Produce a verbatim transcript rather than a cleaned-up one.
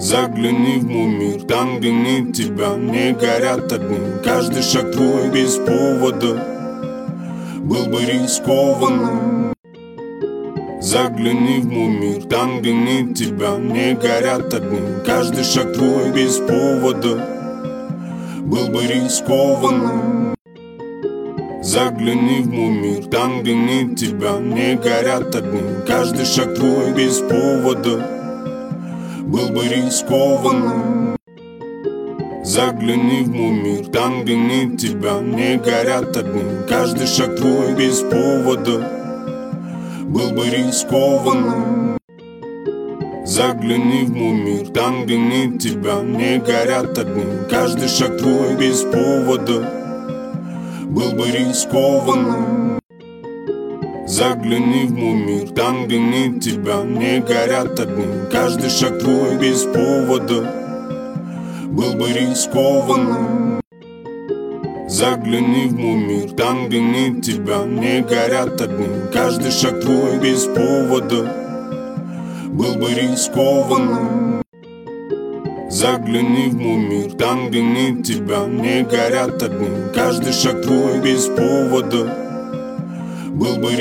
Загляни в мой мир, там, где нет тебя, не горят огни. Каждый шаг твой без повода был бы рискованным. Загляни в мой мир, там, где нет тебя, не горят огни. Каждый шаг твой без повода был бы рискованным. Загляни в мой мир, там, где нет тебя, не горят огни. Каждый шаг твой без повода был бы рискованным. Загляни в мой мир, там, где нет тебя, не горят огни. Каждый шаг твой без повода был бы рискованным. Загляни в мой мир, там, где нет тебя, не горят огни. Каждый шаг твой без повода был бы рискованным. Загляни в мой мир, там, где нет тебя, не горят огни. Каждый шаг твой без повода был бы рискованным. Загляни в мой мир, там, где нет тебя, не горят огни. Каждый шаг твой без повода был бы рискованным. Загляни в мой мир, там, где нет тебя, не горят огни. Каждый шаг твой без повода был бы